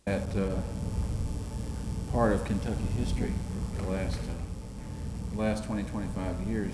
That part of Kentucky history the last 20, 25 years.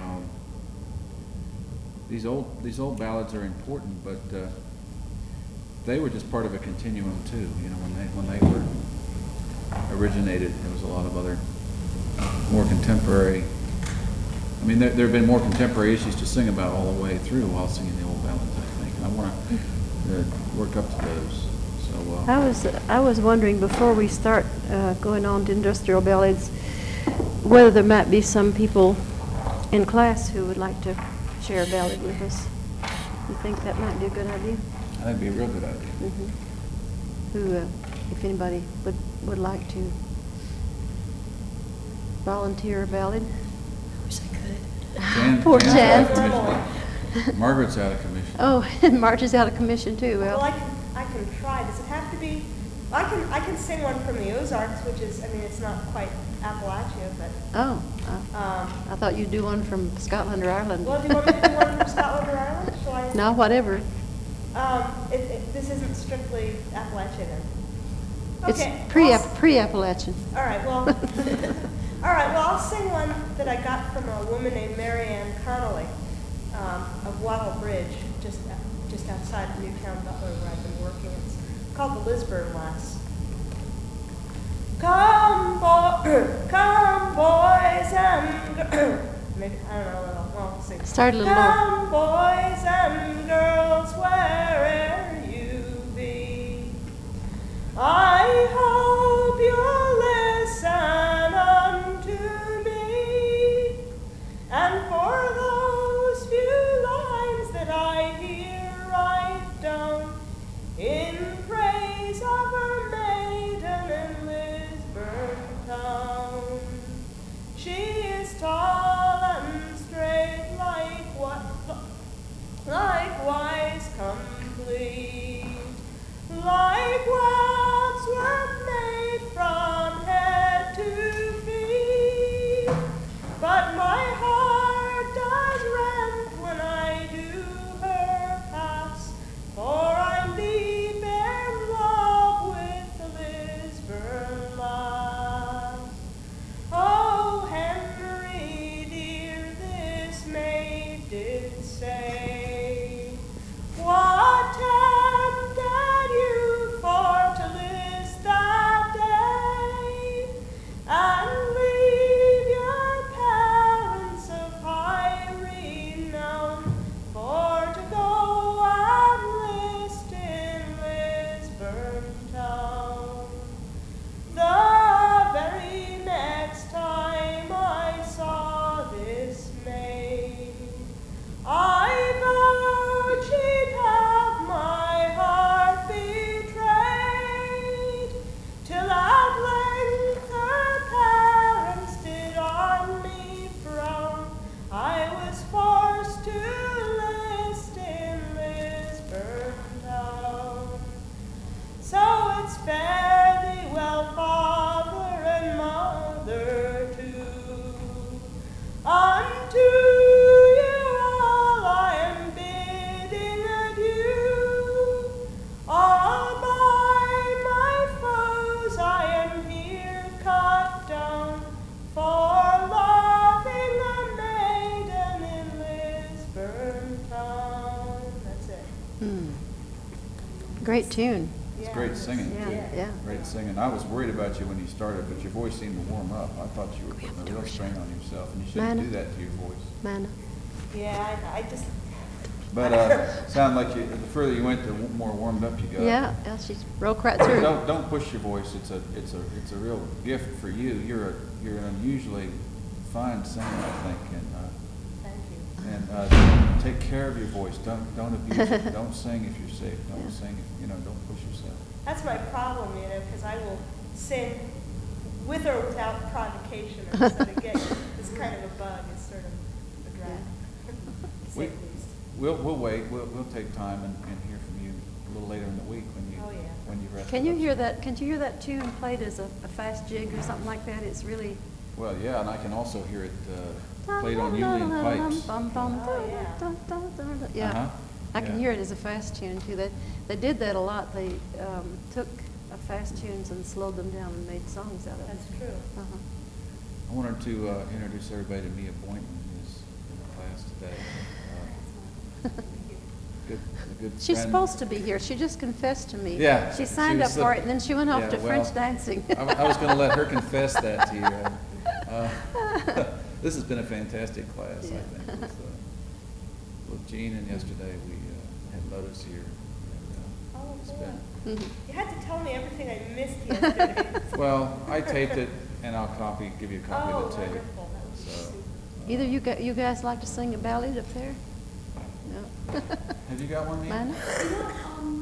These old ballads are important, but they were just part of a continuum too. You know, when they were originated, there was a lot of other more contemporary. I mean, there have been more contemporary issues to sing about all the way through while singing the old ballads, I think, and I want to work up to those. So I was wondering before we start going on to industrial ballads, whether there might be some people in class who would like to share a ballad with us. You think that might be a good idea? I think it'd be a real good idea. Mm-hmm. Who, if anybody would like to volunteer a ballad? I wish I could. Poor Jan's Jan. out of commission. Margaret's out of commission. Oh, and Marge is out of commission too. Well, I can try. Does it have to be? I can sing one from the Ozarks, which is, I mean, it's not quite Appalachia, but. Oh, I thought you'd do one from Scotland or Ireland. Well, do you want me to do one from Scotland or Ireland? Shall I? No, whatever. This isn't strictly Appalachia then. It's Okay. pre-Appalachian. All right. Well. All right. Well, I'll sing one that I got from a woman named Mary Ann Connolly of Wattle Bridge, just outside of Newtown, Butler, where I've been working. It's called the Lisburn Lass. Come, come, boys and girls. Maybe I don't know. Well, we'll see. Start a little Come, boys and girls, wherever you be. I hope you'll listen unto me, and for those few lines that I hear write down in praise of her maiden in Lisburn town. She is tall and straight, likewise complete, like waxwork made from head to feet. But my heart does rend when I do her pass, for I'm deep in love with the Lisburn lass. Oh, Henry dear, this maid did say, what tempted you for to list that day, and leave your parents of high renown, for to go and list in Lisburn town? The very next time I saw this maid, I vowed she'd have my heart betrayed, till at length her parents did on me frown. I was forced to list in Lisburn town. So it's fare thee well, father and mother too. Unto you all I am bidding adieu. All by my foes I am here cut down, for loving a maiden in Lisburn town. That's it. Great tune. It's great singing, Yeah, too. yeah. Great singing. I was worried about you when you started, but your voice seemed to warm up. I thought you were putting a real strain on yourself, and you shouldn't Mana? do that to your voice. Mana. Yeah, I just. But sound like the further you went, the more warmed up you got. Yeah, she's rolled right through. Don't push your voice. It's a real gift for you. You're an unusually fine singer, I think, Thank you. and take care of your voice. Don't abuse it. Don't sing if you're sick. Don't sing if don't push yourself. That's my problem, because I will sing with or without provocation, and so to get this kind of a bug is sort of a drag. To say the least. We'll wait. We'll take time and hear from you a little later in the week when you rest. Can you hear that? Can you hear that tune played as a fast jig or something like that? It's really. Well, yeah, and I can also hear it played on uilleann pipes. Yeah. Uh-huh. I can Yeah. hear it as a fast tune too. They did that a lot. They took a fast tunes and slowed them down and made songs out of them. That's true. Uh-huh. I wanted to introduce everybody to Mia Boynton, who's in the class today. A good She's friend. supposed to be here. She just confessed to me. Yeah, She she signed up was for the- it, and then she went off yeah, to well, French dancing. I was going to let her confess that to you. This has been a fantastic class, Yeah. I think. With Jean, and yesterday we had Lotus here. And, Oh, it's boy. been, Mhm. You had to tell me everything I missed yesterday. well, I taped it, and I'll give you a copy Oh, of the tape. wonderful. That was So, super. Either you guys like to sing a ballad up there? No? Have you got one, Mia? Mine? You know,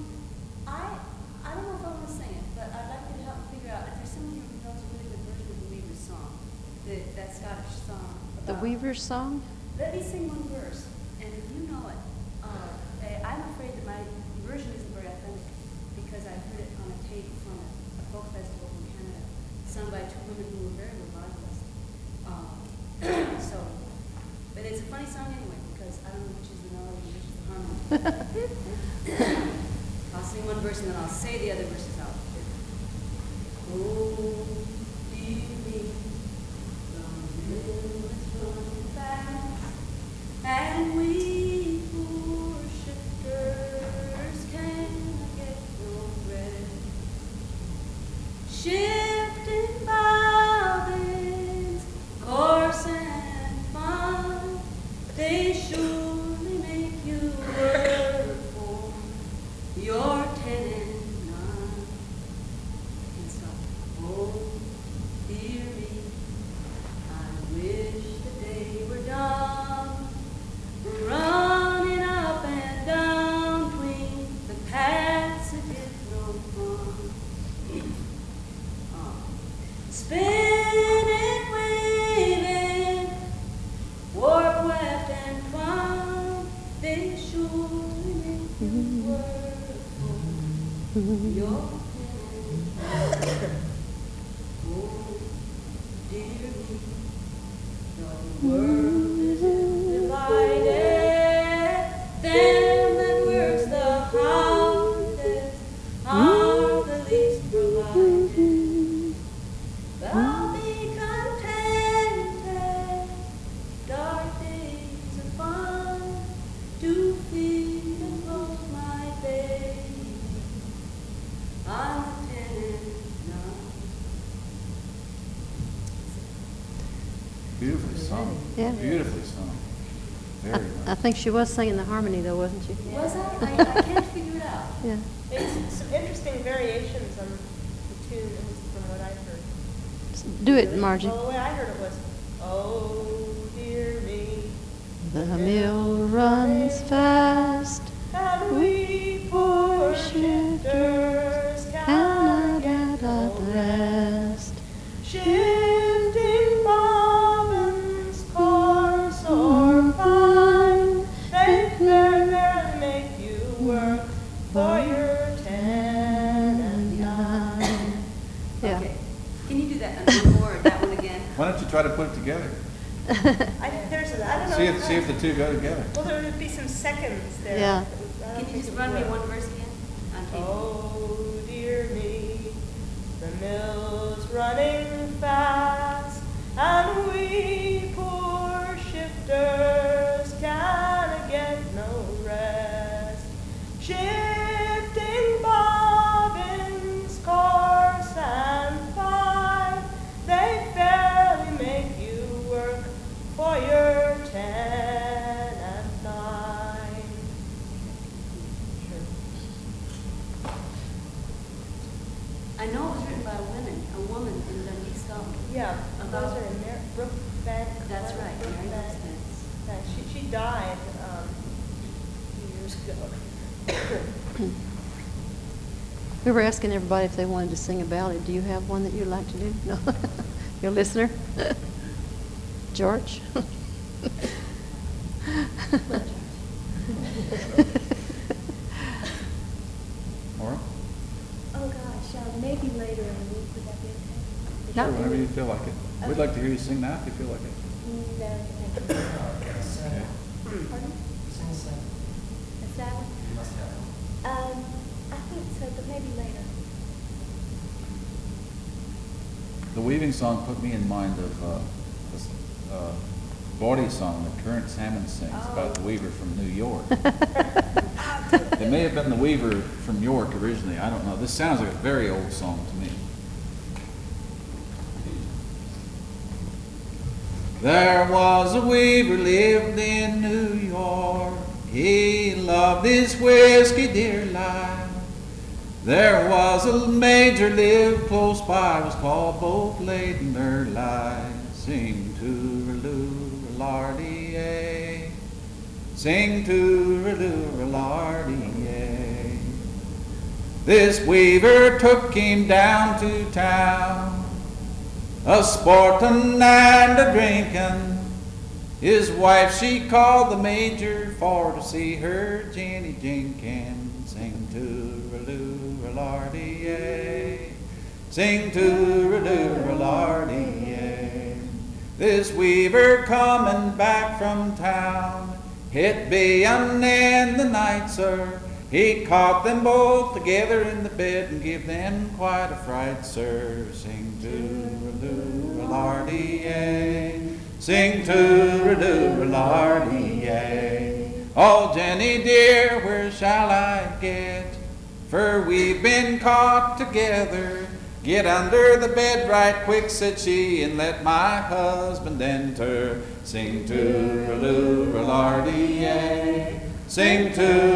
I don't know if I want to sing it, but I'd like you to help me figure out if there's someone who knows a really good version of the Weavers song, that Scottish song. The about- Weavers song? Let me sing one verse, and if you know it, I'm afraid that my version isn't very authentic because I heard it on a tape from a folk festival in Canada, sung by two women who were very revivalist. But it's a funny song anyway because I don't know which is the melody and which is the harmony. I'll sing one verse and then I'll say the other verses out. Oh, dear me, the mill is running fast, and we poor shifters can't get no rest. Shifting bobbins, coarse and fine, they surely make you work for your 10 and 9. And so, oh, dear me, I wish the day were done, running up and down between the paths that get no fun. Spinning, weaving, warp, weft, and twine, they surely make you work for your pen. Oh, dear me, the world is divided. Them that works the hardest are the least provided. But I'll be contented, dark days are fine, to feed and clothe my baby. I'm a 10 and 9. Beautifully sung. Yeah. Beautifully sung. Very I nice. think she was singing the harmony, though, wasn't she? Was I can't figure it out. Yeah. There's some interesting variations on the tune, at least from what I heard. Do it, Margie. Well, the way I heard it was, oh, dear me, The mill runs fast, and we poor shifters cannot get no rest. Shifting bobbins, coarse or fine, they fair make you work for your 10 and 9. Yeah. Okay. Can you do that one more, or that one again? Why don't you try to put it together? I don't know. See if the two go together. Well, there would be some seconds there. Yeah. I don't Can you think just it run me would. one verse again? On tape. Oh, dear me, the mill's running fast, and we poor shifters can't get no rest. Shifting bobbins, coarse and fine, they fairly make you work for your 10 and 9. Sure. I know it was written by a woman in Dundee, Scotland. Yeah, About- those are in there. Brookbank. That's right, Mary Brookbank. Spence. Yeah, she died a few years ago. We were asking everybody if they wanted to sing a ballad. Do you have one that you'd like to do? No? Your listener? George? Maura? Oh, gosh, maybe later in the week, would that be okay? No. Sure, whenever you feel like it. We'd like to hear you sing now if you feel like it. No, thank you. Okay. Pardon? A sad one? I think so, but maybe later. The Weaving song put me in mind of this bawdy song that Current Salmon sings about the weaver from New York. It may have been the weaver from York originally, I don't know. This sounds like a very old song to me. There was a weaver lived in New York. He loved his whiskey dear life. There was a major lived close by, was called both late and early. Sing to-ra-loo-ra-lardy-yay. Sing to-ra-loo-ra-lardy-yay. This weaver took him down to town, a sportin' and a drinkin'. His wife she called the major for to see her Jenny Jenkins. Sing to-ra-loo-ra-lardy-yay. Sing to-ra-loo-ra-lardy-yay. This weaver comin' back from town, it bein' in the night, sir. He caught them both together in the bed and give them quite a fright, sir. Sing to-ra-loo-ra-lardy-yay. Sing to-ra-loo-ra-lardy-yay. Oh, Jenny dear, where shall I get? For we've been caught together. Get under the bed right quick, said she, and let my husband enter. Sing to-ra-loo-ra-lardy-yay. Sing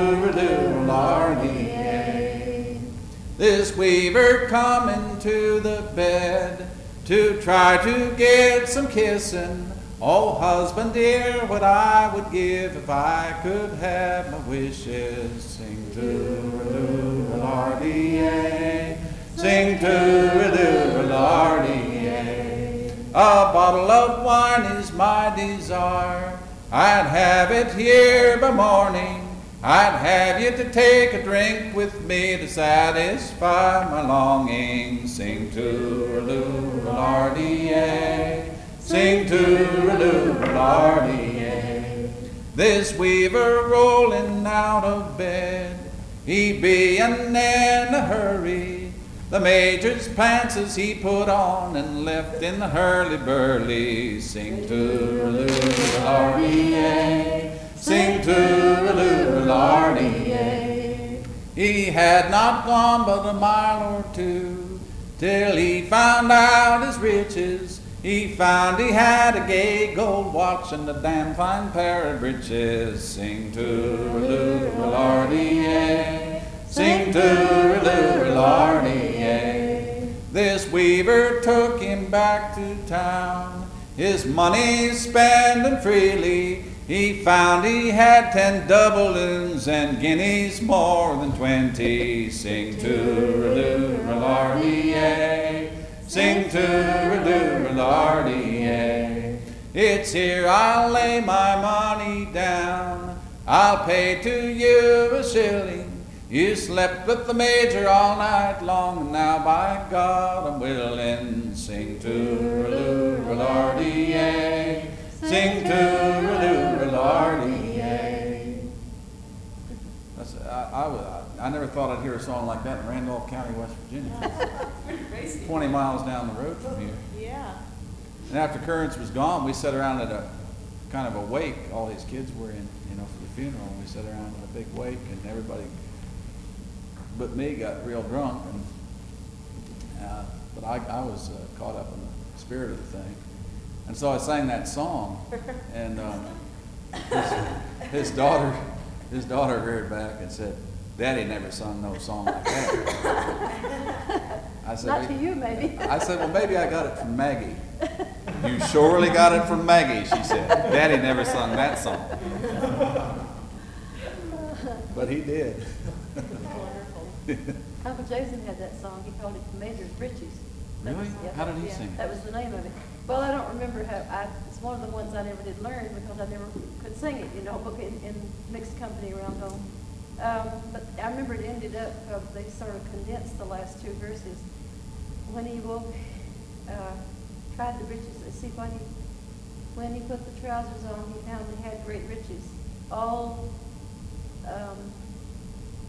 to-ra-loo-ra-lardy-yay. This weaver comin' to the bed to try to get some kissin'. Oh, husband dear, what I would give if I could have my wishes. Sing to-ra-loo-ra-lardy-yay. Sing to-ra-loo-ra-lardy-yay. A bottle of wine is my desire. I'd have it here by morning. I'd have you to take a drink with me to satisfy my longing. Sing to-ra-loo-ra-lardy-yay. Sing to-ra-loo-ra-lardy-yay. This weaver rolling out of bed, he bein' in a hurry. The major's pants as he put on and left in the hurly-burly. Sing to-ra-loo-ra-lardy-yay. Sing to-ra-loo-ra-lardy-yay. He had not gone but a mile or two till he found out his riches. He found he had a gay gold watch and a damn fine pair of breeches. Sing to-ra-loo-ra-lardy-yay. Sing to-ra-loo-ra-lardy-yay. This weaver took him back to town, his money spending freely. He found he had 10 doubloons and guineas more than 20. Sing to-ra-loo-ra-lardy-yay. Sing to-ra-loo-ra-lardy-yay. It's here I'll lay my money down. I'll pay to you a shilling. You slept with the major all night long, and now by God I'm willing. Sing to-ra-loo-ra-lardy-yay. Sing to-ra-loo-ra-lardy-yay. I never thought I'd hear a song like that in Randolph County, West Virginia. 20 miles down the road from here. Yeah. And after Currents was gone, we sat around at a kind of a wake. All these kids were in, for the funeral. We sat around at a big wake, and everybody but me got real drunk. But I was caught up in the spirit of the thing. And so I sang that song, and his daughter reared back and said, "Daddy never sung no song like that." I said, Not to you, maybe. I said, "Well, maybe I got it from Maggie." "You surely got it from Maggie," she said. "Daddy never sung that song." But he did. Uncle Jason had that song. He called it The Major's Britches. Really? How did he sing it? That was the name of it. Well, I don't remember how. It's one of the ones I never did learn because I never could sing it, in mixed company around home. But I remember it ended up, they sort of condensed the last two verses. When he woke, tried the breeches. See, when he put the trousers on, he found he had great riches, all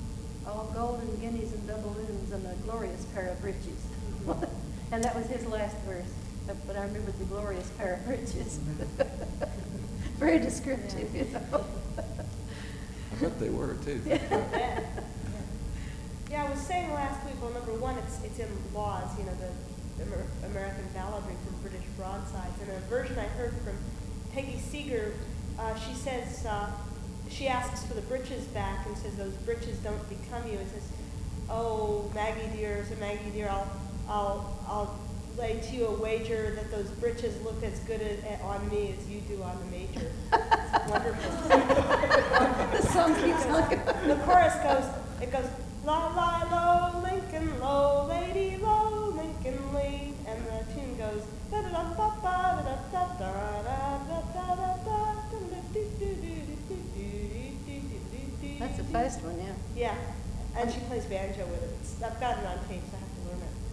golden guineas and doubloons and a glorious pair of breeches. And that was his last last verse, but I remember the glorious pair of bridges. Very descriptive, you know. I bet they were too. Yeah, I was saying last week, well, number one, it's in Laws, you know, the American balladry from British broadsides. And a version I heard from Peggy Seeger, she says, she asks for the breeches back and says, those breeches don't become you. And says, oh, Maggie dear, I'll lay to you a wager that those breeches look as good on me as you do on the major. It's wonderful. The song keeps looking. The chorus goes, la la lo, Lincoln low, lady low, Lincoln lead, and the tune goes, da da da da da da da da da da da. That's a fast one, yeah. Yeah, and she plays banjo with it. I've got it on tape, so I have to learn it.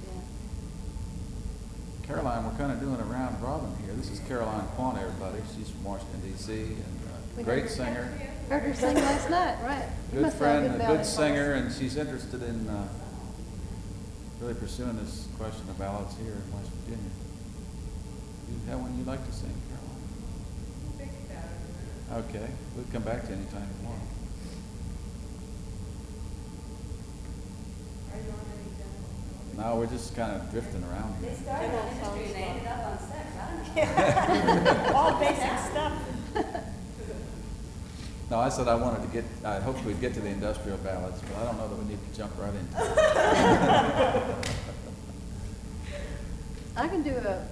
Yeah. Caroline, we're kind of doing a round robin here. This is Caroline Quan, everybody. She's from Washington, D.C., and great singer. Heard her sing last night, right. You Good must have friend, a ballad good singer, and she's interested in really pursuing this question of ballads here in West Virginia. Do you have one you'd like to sing, Caroline? Okay, we'll come back to you anytime you want. No, we're just kind of drifting around here. They started on history and they ended up on sex. I don't know. All basic stuff. No, I said I hoped we'd get to the industrial ballads, but I don't know that we need to jump right into it. I can do a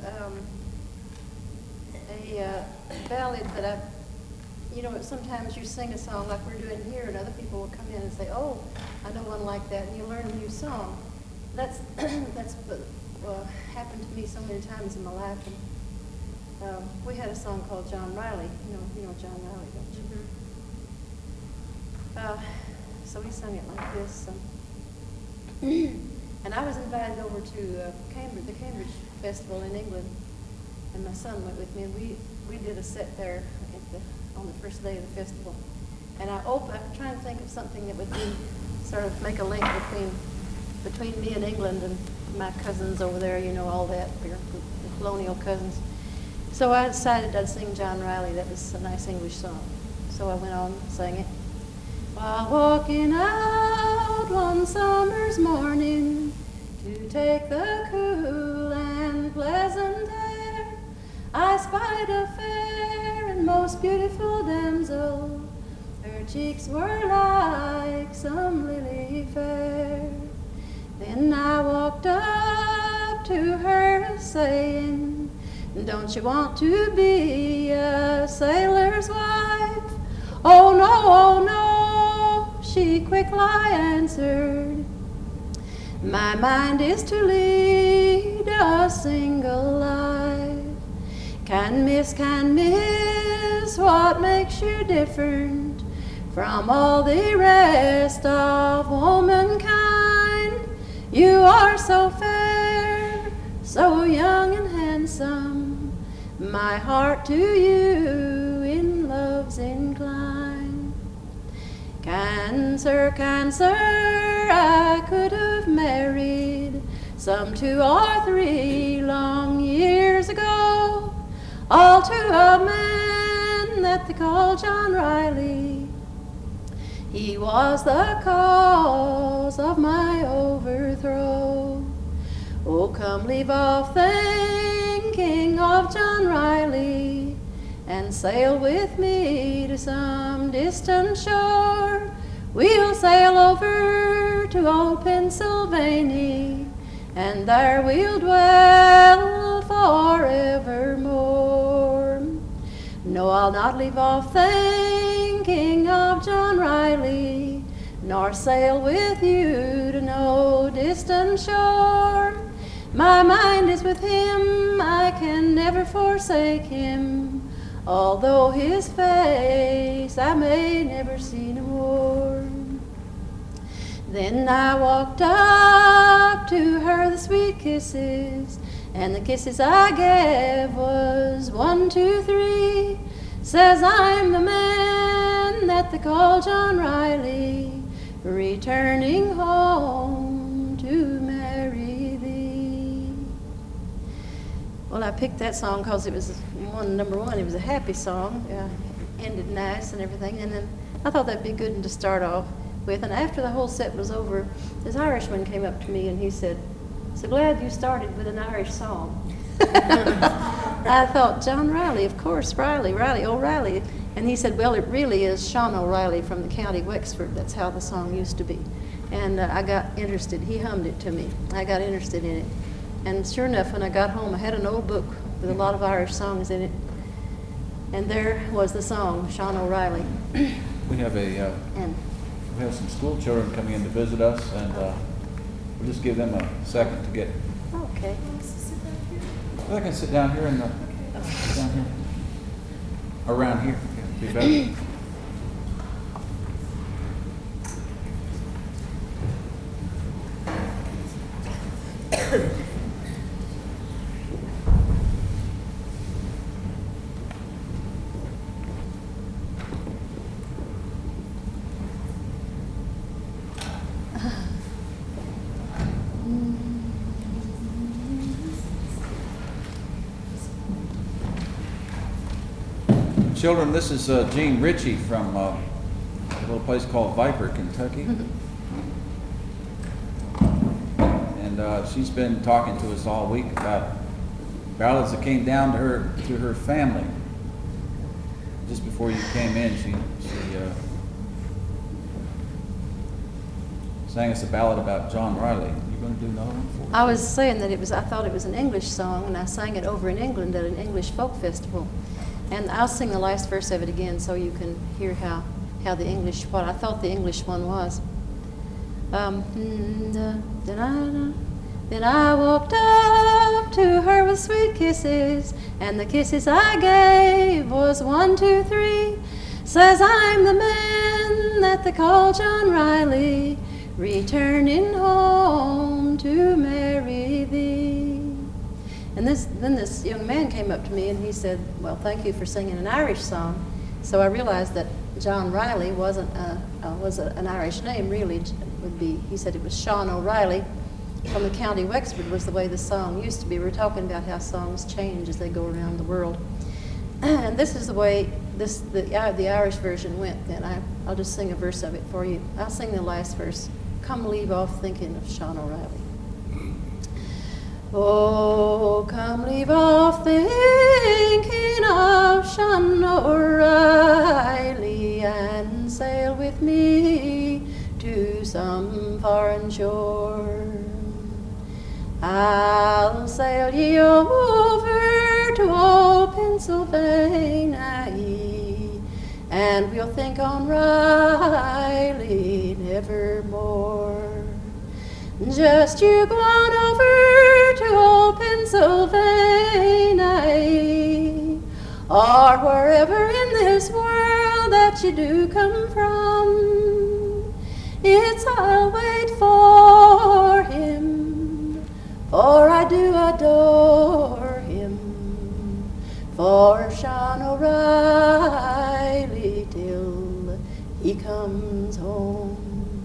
ballad that sometimes you sing a song like we're doing here, and other people will come in and say, oh, I know one like that, and you learn a new song. That's happened to me so many times in my life. And, we had a song called John Riley. You know John Riley, don't you? So we sung it like this. And I was invited over to the Cambridge Festival in England, and my son went with me, and we did a set there on the first day of the festival. And I'm trying to think of something that would be sort of make a link between me and England and my cousins over there, all that, the colonial cousins. So I decided I'd sing John Riley. That was a nice English song. So I went on and sang it. While walking out one summer's morning to take the cool and pleasant air, I spied a fair and most beautiful damsel. Her cheeks were like some lily fair. Then I walked up to her saying, don't you want to be a sailor's wife? Oh no, she quickly answered, my mind is to lead a single life. Kind miss, what makes you different from all the rest of womankind? You are so fair, so young and handsome, my heart to you in love's inclined. Cancer, I could have married some 2 or 3 long years ago, all to a man that they call John Riley. He was the cause of my overthrow. Oh, come leave off thinking of John Riley and sail with me to some distant shore. We'll sail over to old Pennsylvania, and there we'll dwell forevermore. No, I'll not leave off thinking of John Riley, nor sail with you to no distant shore. My mind is with him, I can never forsake him, although his face I may never see no more. Then I walked up to her the sweet kisses, and the kisses I gave was 1, 2, 3. Says I'm the man that they call John Riley, returning home to marry thee. Well, I picked that song because it was number one. It was a happy song, ended nice and everything. And then I thought that'd be a good one to start off with. And after the whole set was over, this Irishman came up to me and he said, "So glad you started with an Irish song." I thought, John Riley, of course, Riley, O'Reilly. And he said, well, it really is Sean O'Reilly from the county Wexford. That's how the song used to be. And I got interested. He hummed it to me. I got interested in it. And sure enough, when I got home, I had an old book with a lot of Irish songs in it. And there was the song, Sean O'Reilly. We have some school children coming in to visit us, and we'll just give them a second to get. Okay. They can sit down here down here, around here. Yeah, be better. Children, this is Jean Ritchie from a little place called Viper, Kentucky. And she's been talking to us all week about ballads that came down to her family. Just before you came in, she sang us a ballad about John Riley. You going to do another one for us? I was saying that I thought it was an English song, and I sang it over in England at an English folk festival. And I'll sing the last verse of it again so you can hear how the English, what I thought the English one was. Then I walked up to her with sweet kisses, and the kisses I gave was 1, 2, 3. Says, I'm the man that they call John Riley, returning home to marry thee. And then this young man came up to me and he said, well, thank you for singing an Irish song. So I realized that John Riley was an Irish name, really. Would be. He said it was Sean O'Reilly from the county Wexford was the way the song used to be. We're talking about how songs change as they go around the world. And this is the way the Irish version went. Then I'll just sing a verse of it for you. I'll sing the last verse. Come leave off thinking of Sean O'Reilly. Oh, come leave off thinking of Sean O'Reilly and sail with me to some foreign shore. I'll sail ye over to old Pennsylvania, and we'll think on Riley nevermore. Just you go on over to old Pennsylvania, or wherever in this world that you do come from. It's I'll wait for him, for I do adore him, for Sean O'Reilly till he comes home.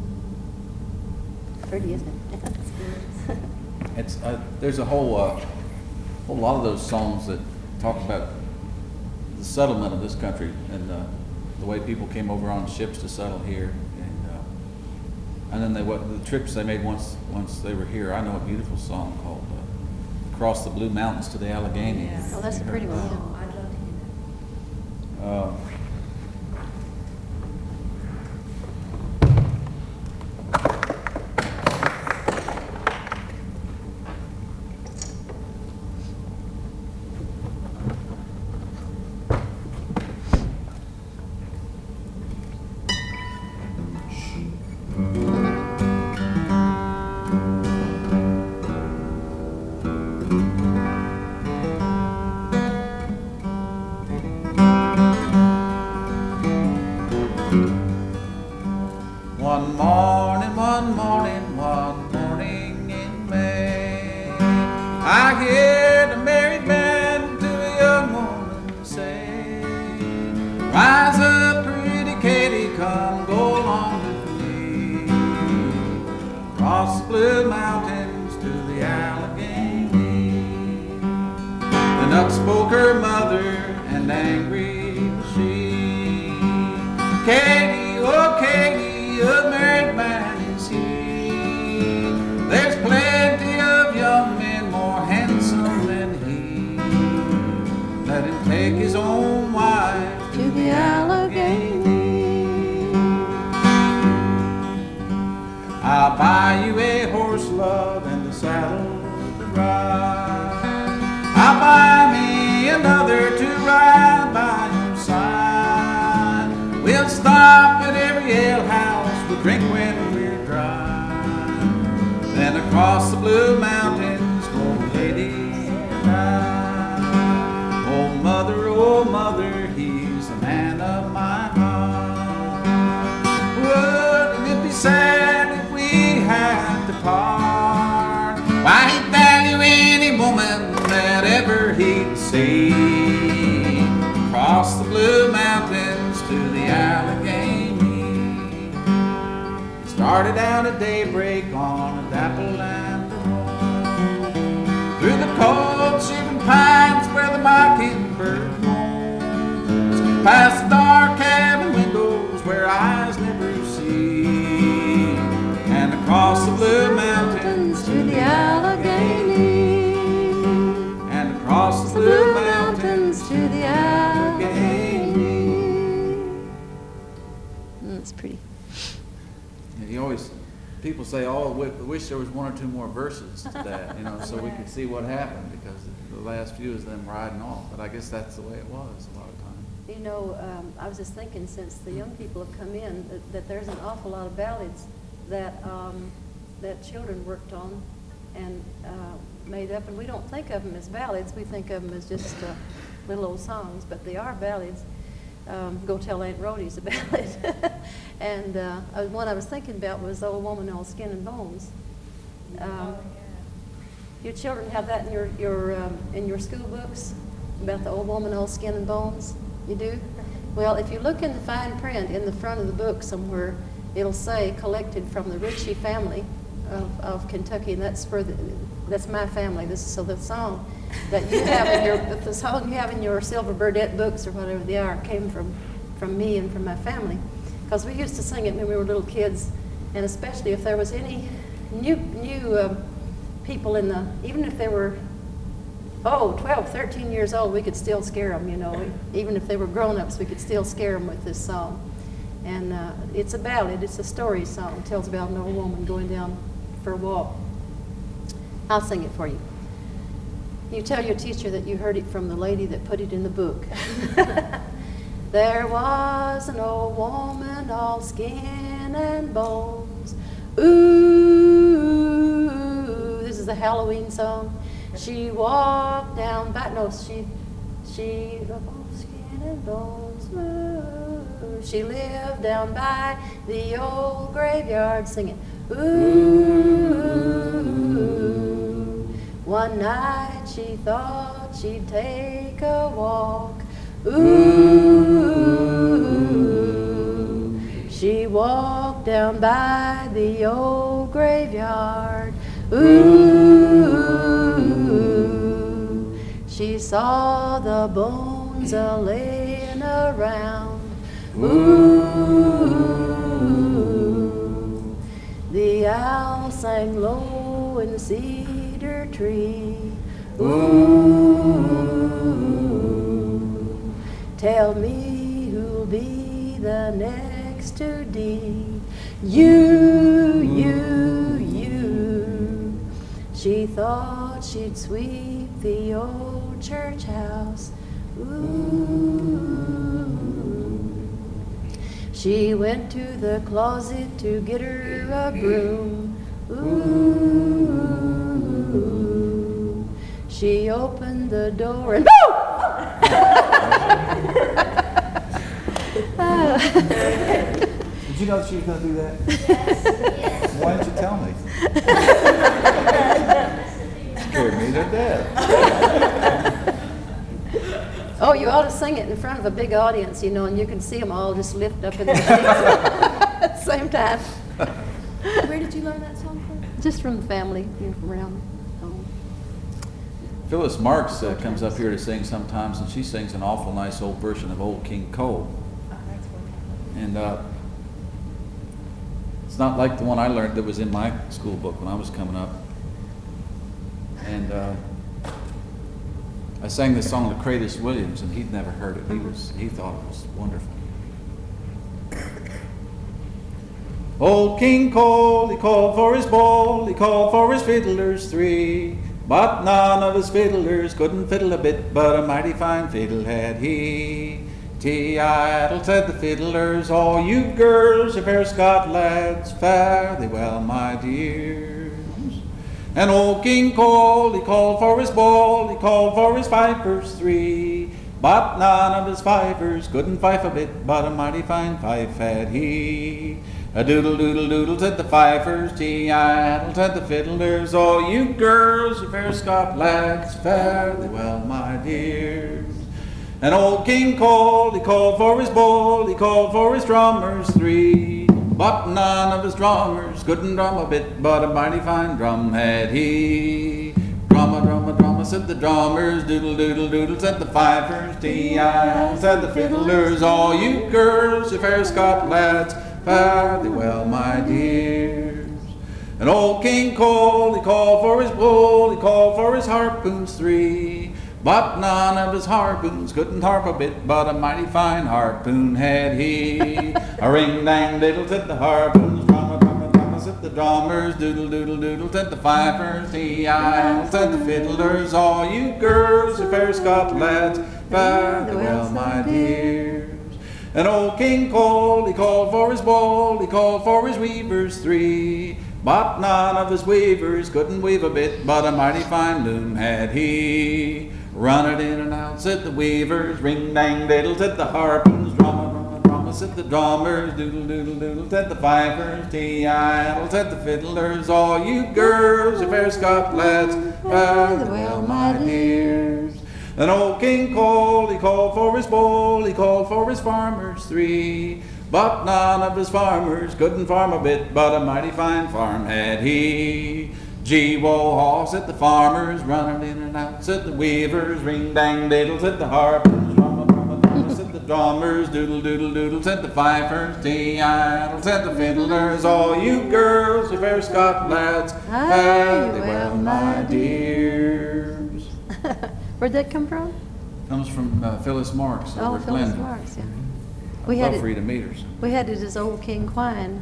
Pretty, isn't it? It's there's a whole lot of those songs that talk about the settlement of this country and the way people came over on ships to settle here, and then the trips they made once they were here. I know a beautiful song called "Across the Blue Mountains to the Allegheny." Yes. Oh, that's a pretty one. Oh, I'd love to hear that. One morning in May, I heard a merry band to a young woman say, rise up, pretty Katie, come go along with me, across the blue mountains to the Allegheny. Duck spoke her mother, and angry was she. Katie, oh Katie, a married man is he. There's plenty of young men more handsome than he. Let him take his own wife To the Allegheny. I'll buy you a horse, love, and a saddle to ride. I'll buy me another to ride by your side. We'll stop at every alehouse, we'll drink when we're dry. Then across the blue mountains go Katie and I. Oh mother, he's the man of my heart. Wouldn't it be sad if we had to part? Why, he'd value any woman that ever he'd see. Across the blue mountains to the Allegheny. Started out at daybreak on a dapple and a roll. Through the cold shivering pines where the mockingbird moans. Past the dark cabin windows where eyes never see. And across the blue mountains To the Allegheny. And across the blue mountains to the Allegheny. That's pretty. You always, people say, oh, we wish there was one or two more verses to that, you know, so we could see what happened, because the last few is them riding off. But I guess that's the way it was a lot of times. You know, I was just thinking, since the young people have come in, that there's an awful lot of ballads that that children worked on and made up, and we don't think of them as ballads. We think of them as just little old songs, but they are ballads. Go Tell Aunt Rhody's a ballad. And one I was thinking about was The Old Woman, All Skin and Bones. Your children have that in your school books about the old woman, all skin and bones? You do? Well, if you look in the fine print in the front of the book somewhere, it'll say collected from the Ritchie family of Kentucky, and that's my family. So the song that you have in your Silver Burdette books or whatever they are came from me and from my family, because we used to sing it when we were little kids, and especially if there was any new people even if they were 12, 13 years old, we could still scare them, you know. Even if they were grown-ups, we could still scare them with this song. And it's a ballad, it's a story song. It tells about an old woman going down for a walk. I'll sing it for you. You tell your teacher that you heard it from the lady that put it in the book. There was an old woman, all skin and bones. Ooh, this is a Halloween song. She walked down by, all skin and bones. Ooh, she lived down by the old graveyard singing. Ooh, one night she thought she'd take a walk. Ooh, she walked down by the old graveyard. Ooh, she saw the bones a-laying around. Ooh, the owl sang low in the cedar tree. Ooh, tell me who'll be the next to Dee. You. She thought she'd sweep the old church house. Ooh. She went to the closet to get her a broom. Ooh. She opened the door and Did you know she was going to do that? Yes. Why didn't you tell me? Scared me to death. Oh, you ought to sing it in front of a big audience, you know, and you can see them all just lift up in their seats at the same time. Where did you learn that song from? Just from the family, you know, from around home. Phyllis Marks comes up here to sing sometimes, and she sings an awful nice old version of Old King Cole. Oh, that's wonderful. And it's not like the one I learned that was in my school book when I was coming up. And I sang this song to Cratis Williams, and he'd never heard it. He thought it was wonderful. Old King Cole, he called for his bowl, he called for his fiddlers three. But none of his fiddlers couldn't fiddle a bit, but a mighty fine fiddle had he. Ti-idle, said the fiddlers, all you girls, you fair Scot lads, fare thee well, my dears. And old King Cole, he called for his bowl, he called for his fifers three. But none of his fifers couldn't fife a bit, but a mighty fine fife had he. A doodle doodle doodle, said the fifers, ti-idle, said the fiddlers, all you girls, you fair Scot lads, fare thee well, my dears. And old King Cole, he called for his bowl, he called for his drummers three. But none of his drummers couldn't drum a bit, but a mighty fine drum had he. Drumma, drumma, drumma, said the drummers, doodle doodle doodle, said the fifers, ti-idle, said the fiddlers, all you girls, you fair Scot lads, fare thee well, my dears. And old King Cole, he called for his bowl, he called for his harpoons three. But none of his harpoons couldn't harp a bit, but a mighty fine harpoon had he. A ring-dang-diddle, said the harpoons, drumma, drumma, drumma, said the drummers, doodle doodle doodle, said the fifers, ti-idle, said the fiddlers, all you girls, you fair Scot lads, fare thee well, my dears. And old King Cole, he called for his bowl, he called for his weavers three. But none of his weavers couldn't weave a bit, but a mighty fine loom had he. Run it in and out, said the weavers, ring-dang-diddle, said the harpoons, drumma, drumma, drumma, said the drummers, doodle doodle doodle, said the fifers, ti-idle, said the fiddlers, all you girls, you fair Scot lads, fare thee well, my dears. Then old King Cole, he called for his bowl, he called for his farmers three. But none of his farmers couldn't farm a bit, but a mighty fine farm had he. Gee-wo-haw, said the farmers, running in and out, said the weavers, ring-dang-diddle, said the harpers, drumma, drumma, drumma, said the drummers, doodle doodle doodle, said the fifers, ti-idle, said the fiddlers, all you girls, you fair Scot lads, fare thee well, my dears. Where'd that come from? Comes from Phyllis Marks Oh, over at Phyllis Glenville. Marks, yeah. I'd We had love for you to it, meet her. we had it as Old King Quine.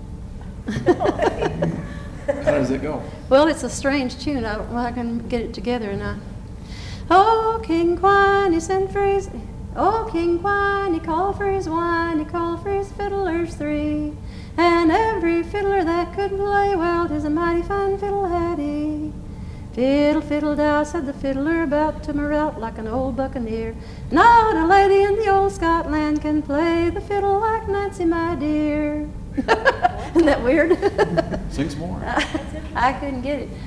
How does it go? Well, it's a strange tune. I can get it together Oh, King Quine, he sent for his... Oh, King Quine, he called for his wine, he called for his fiddlers three. And every fiddler that could play well, 'tis a mighty fine fiddle had he. Fiddle, fiddle, dow, said the fiddler, about to out like an old buccaneer. Not a lady in the old Scotland can play the fiddle like Nancy, my dear. Isn't that weird? Sing some more. I couldn't get it.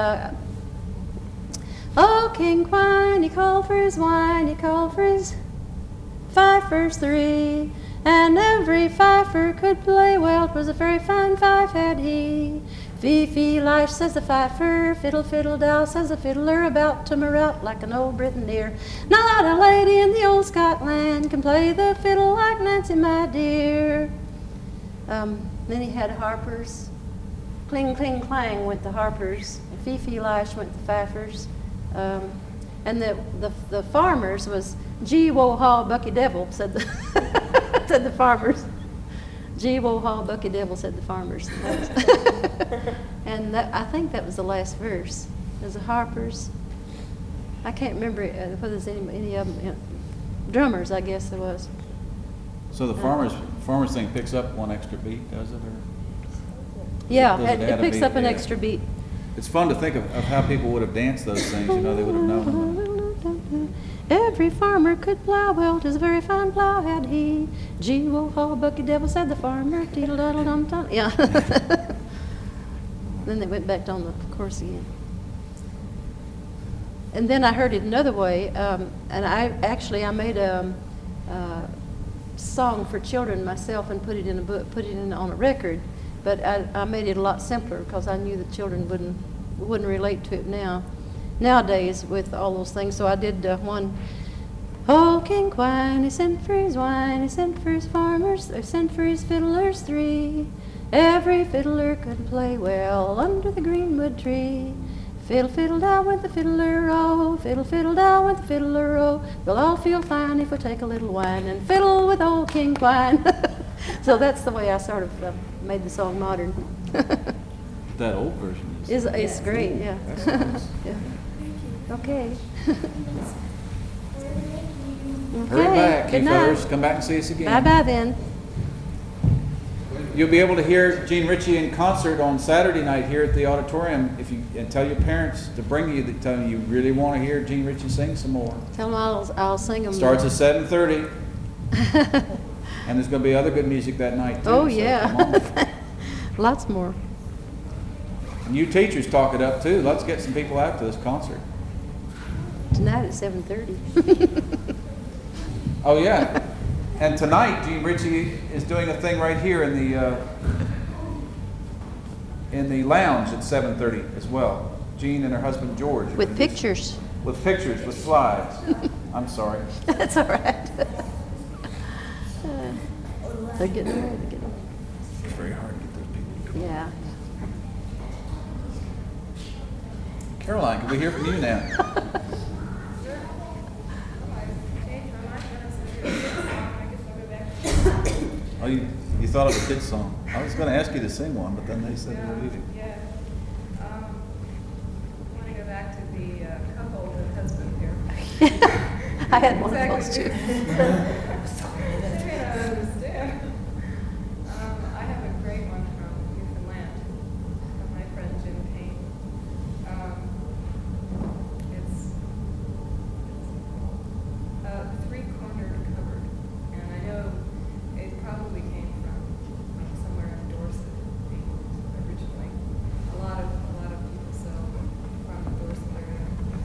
Oh, King Quine, he called for his wine, he called for his fifers three. And every fifer could play well, 'twas a very fine fife had he. Fee-fee, lish, says the fifer, fiddle, fiddle, dow, says the fiddler, about to out like an old Britannier. Not a lady in the old Scotland can play the fiddle like Nancy, my dear. Then he had harpers. Cling, cling, clang went the harpers. Fee-fee, lish went the fifers. And the farmers was gee-wo-haw, Bucky Devil, said the, said the farmers. Gee-wo-haw, Bucky Devil, said the farmers. And I think that was the last verse. There's the harpers. I can't remember whether there's any of them. Drummers, I guess there was. So the farmers thing picks up one extra beat, does it? Or Yeah, does it it add a picks beat? up an Yeah. extra beat. It's fun to think of how people would have danced those things. You know, they would have known them. Every farmer could plow well, 'tis a very fine plow had he. Gee-wo-haw, Bucky Devil, said the farmer, teedle-daddle-dum-dum. Yeah. Then they went back on the chorus again. And then I heard it another way, and I made a song for children myself and put it in a book, put it in on a record. But I made it a lot simpler because I knew the children wouldn't relate to it now. nowadays with all those things. So I did one. Oh, King Quine, he sent for his wine, he sent for his farmers, he sent for his fiddlers three. Every fiddler could play well under the greenwood tree. Fiddle, fiddle down with the fiddler, oh, fiddle, fiddle down with the fiddler, oh. We'll all feel fine if we take a little wine and fiddle with old King Quine. So that's the way I sort of made the song modern. That old version is. It's great, yeah. That's nice. Yeah. Okay. Hurry back, Good you night. fellas. Come back and see us again. Bye-bye then. You'll be able to hear Gene Ritchie in concert on Saturday night here at the auditorium and tell your parents to bring you, that tell you really want to hear Gene Ritchie sing some more. Tell them I'll sing them. Starts at 7:30, and there's going to be other good music that night too. Oh, so yeah. come on. Lots more. And you teachers talk it up too. Let's get some people out to this concert. Tonight at 7:30. Oh yeah, and tonight Gene Ritchie is doing a thing right here in the lounge at 7:30 as well. Jean and her husband George. are With gonna do pictures. With pictures, with slides. I'm sorry. That's all right. They're getting ready to get them. It's very hard to get those people. Yeah. Caroline, can we hear from you now? Oh, you thought of a kid's song. I was going to ask you to sing one, but then they said we're leaving. Yeah. I want to go back to the couple, the husband here. I had one of those too. I understand. I have a great one from Newfoundland, from my friend Jim Payne. It's a three-cornered cupboard, and I know it probably came from somewhere in Dorset originally. A lot of people sell from the Dorset area.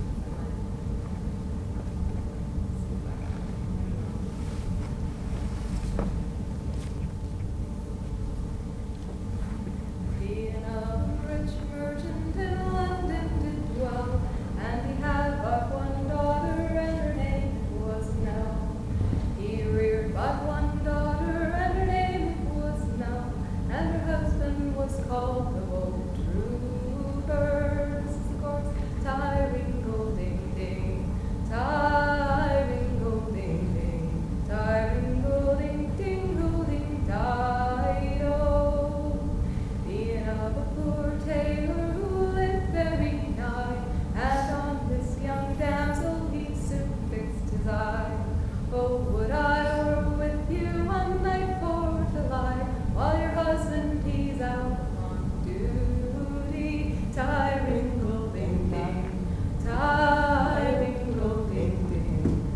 See if I can. Being a rich merchant in London did dwell, and he had but one daughter, and her name was Nell. He reared but one daughter, and her name was Nell, and her husband was called the Bold Trooper. This is the chorus. Tie-ring-o, ding-ding, tie-ring-o, ding-ding, tie-ring-o, ding-ding-o, ding-die-do. Being of a poor tailor who lived very nigh, and on this young damsel he soon fixed his eye. Oh, would I were with you one night for to lie, while your husband he's out on duty. Tie-ring-o-ding-ding, tie-ring-o-ding-ding,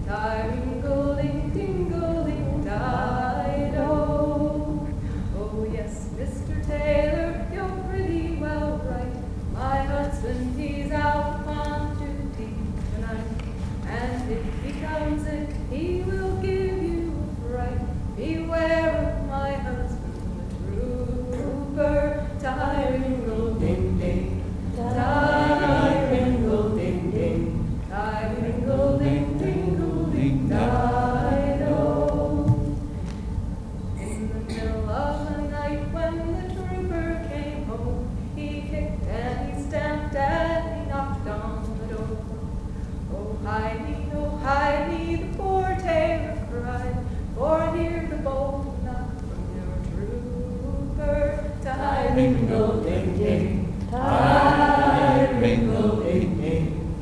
tie-ring-o-ding-ding-o-ding-die-do. Oh yes, Mr. Taylor, you're pretty well right. My husband, he's out upon duty tonight. And if he comes in, he will give you a fright. Beware of my husband, the trooper. Tie-ring-o-ding-ding, tie-ring-o-ding-ding, tie-ring-o-ding-ding-o-ding-die-do. In the middle of the night when the trooper came home, he kicked and he stamped and he knocked on the door. Oh, hide me, the poor tailor cried, for hear the bold knock from your trooper. Tie-ring-o-ding-ding, tie-ring-o-ding-ding,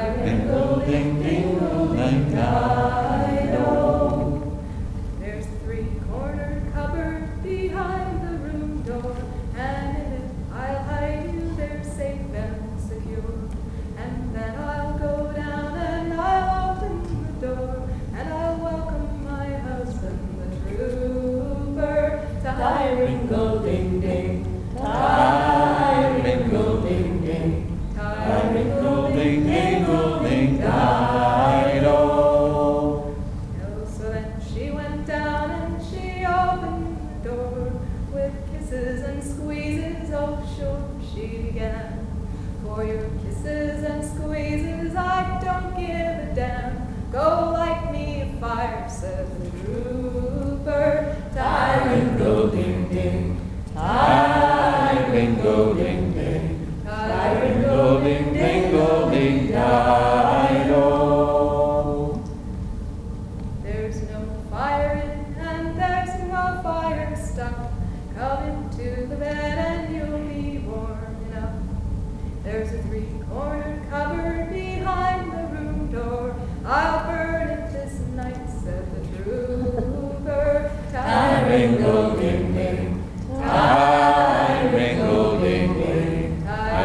tie-ring-o-ding-ding-o-ding-die-do. There's a three-cornered cupboard behind the room door, and in it I'll hide you there safe and secure. And then I'll go down and I'll open the door, and I'll welcome my husband, the trooper. Tie-ring-o-ding-ding, tie-ring-o-ding-ding, tie-ring-o-ding-ding-o-ding-die-do. Oh, so then she went down and she opened the door, with kisses and squeezes, oh sure she began. For your kisses and squeezes, I don't give a damn. Go light me a fire, said the trooper. Tie-ring-o-ding-ding, tie-ring-o-ding-ding, tie-ring-o-ding-ding-o-ding-di-do. There's no fire in and there's no fire stuck. Come into the bed and you'll be warm enough. There's a three-cornered cupboard behind the room door. I'll burn it this night, said the trooper. Tie-ring-o-ding-ding, tie-ring-o-ding-ding,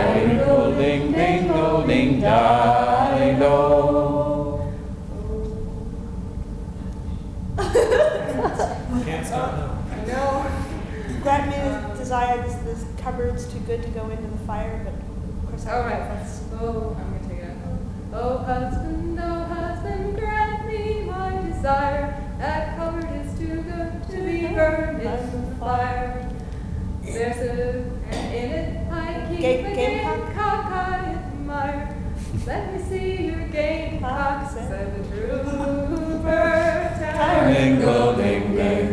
tie-ring-o-ding-ding-o-ding-di-do. Can't stop now. I know. Grant me the desire, this cupboard's too good to go into the fire, but of course I All don't know right. if that's... Oh, I'm gonna take it out. Oh, husband, grant me my desire. That cupboard is too good to be burned in the fire. There's and in it I keep a gamecock I admire. Let me see your gamecock, said the trooper. Tie-ring-o-ding-ding,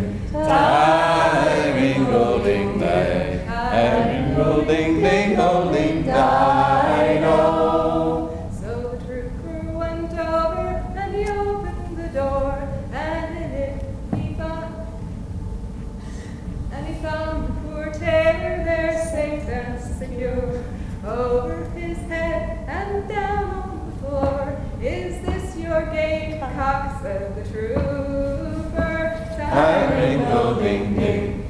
tie-ring-o-ding-ding, tie-ring-o-ding-ding-o-ding-di-do. So the trooper went over and he opened the door, and in it he found the poor tailor there safe and secure. Over his head and down on the floor. Is this your gamecock, said the trooper. Tie-ring-o-ding-ding,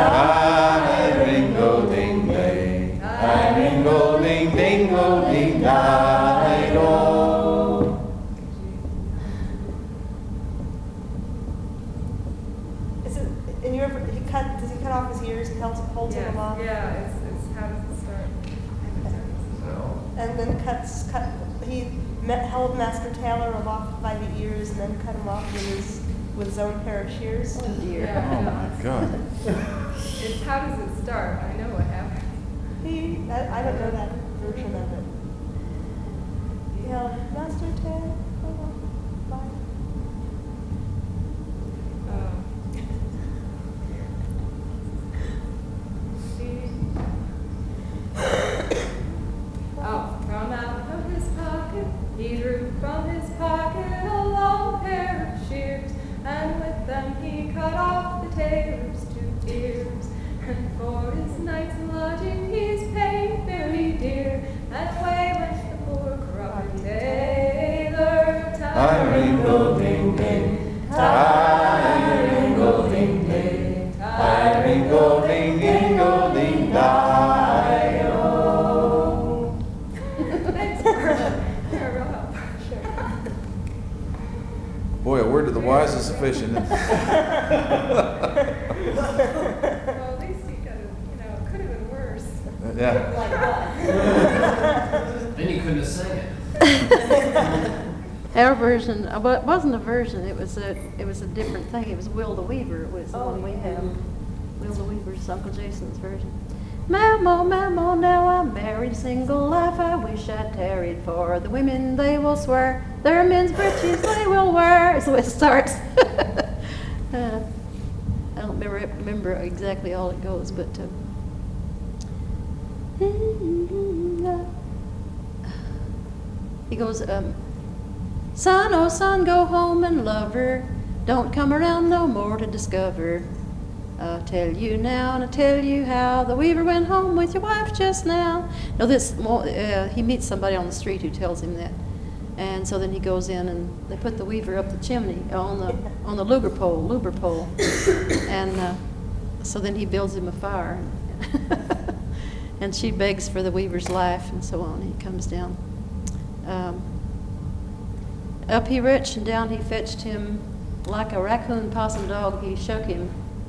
tie-ring-o-ding-ding, tie-ring-o-ding-ding-o-ding-di-do. Is it, and you ever, does he cut off his ears and holds them aloft? Yeah, it's how does it start? And then he held Master Taylor aloft by the ears and then cut him off with his own pair of shears. Oh, dear. Yeah, Oh, I know. my God. It's how does it start? I know what happened. I don't know that version of it. He held Master Taylor aloft by... Oh, from out of his pocket, he drew from his pocket a long pair of shears, and with them he cut off the tailor's 2 ears. And for his night's lodging he's paid very dear, and away went the poor croppy tailor. Tie-ring-o-ding-ding, tie-ring-o-ding-ding, tie-ring-o-ding-ding-o-ding-di-do. Thanks for your help. Boy, a word to the wise is sufficient. Well, at least he could have, it could have been worse. Yeah. Then you couldn't have sang it. Our version, well, it wasn't a version, it was a different thing. It was Will the Weaver, was the one we have. Will the Weaver's Uncle Jason's version. Mamma, mamma, now I'm married, single life I wish I tarried for. The women, they will swear, their men's breeches they will wear. Is the way it starts. I don't remember exactly all it goes, but he goes, son, oh son, go home and love her. Don't come around no more to discover. I'll tell you now and I'll tell you how the weaver went home with your wife just now. No, he meets somebody on the street who tells him that. And so then he goes in and they put the weaver up the chimney on the lubber pole. And so then he builds him a fire. And she begs for the weaver's life and so on. He comes down. Up he reached and down he fetched him like a raccoon possum dog. He shook him.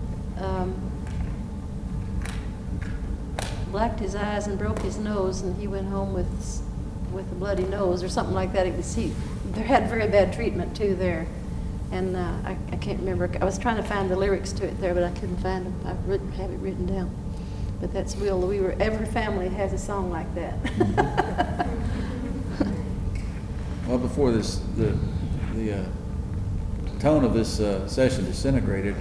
Blacked his eyes and broke his nose, and he went home with a bloody nose or something like that. They had very bad treatment too there, and I can't remember. I was trying to find the lyrics to it there, but I couldn't find them. I have it written down. But that's every family has a song like that. Well, before the tone of this session disintegrated,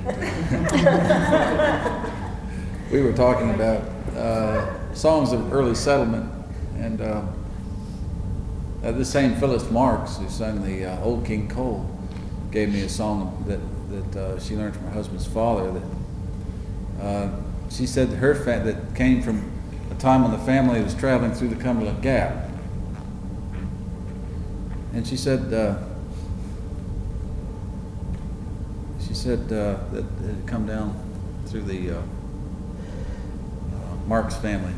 we were talking about songs of early settlement, and the same Phyllis Marks, who sang the Old King Cole, gave me a song that she learned from her husband's father. That she said that came from a time when the family was traveling through the Cumberland Gap, and she said that it had come down through the Marks family.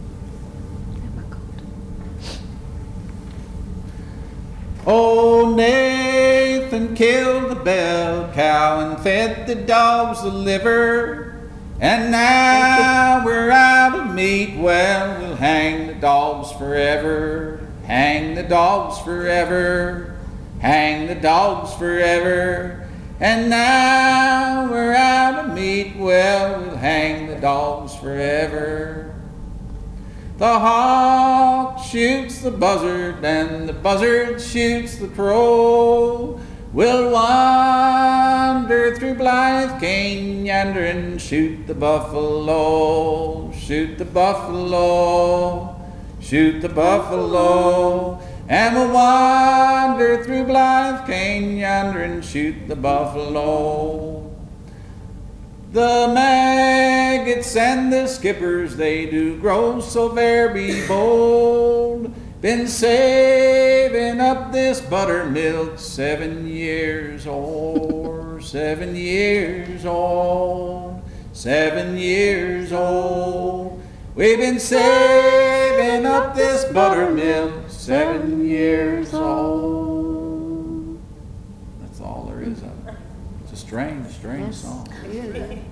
Oh, Nathan killed the bell cow and fed the dogs the liver, and now we're out of meat. Well, we'll hang the dogs forever, hang the dogs forever, hang the dogs forever. And now we're out of meat. Well, we'll hang the dogs forever. The hawk shoots the buzzard, and the buzzard shoots the crow. We'll wander through Blythe Cane yonder and shoot the buffalo, shoot the buffalo, shoot the buffalo. And we'll wander through Blythe Cane yonder and shoot the buffalo. The maggots and the skippers, they do grow so very bold. Been saving up this buttermilk 7 years old, 7 years old, 7 years old. We've been saving up this buttermilk 7 years old. That's all there is of it. It's a strange, strange Yes, song. it is.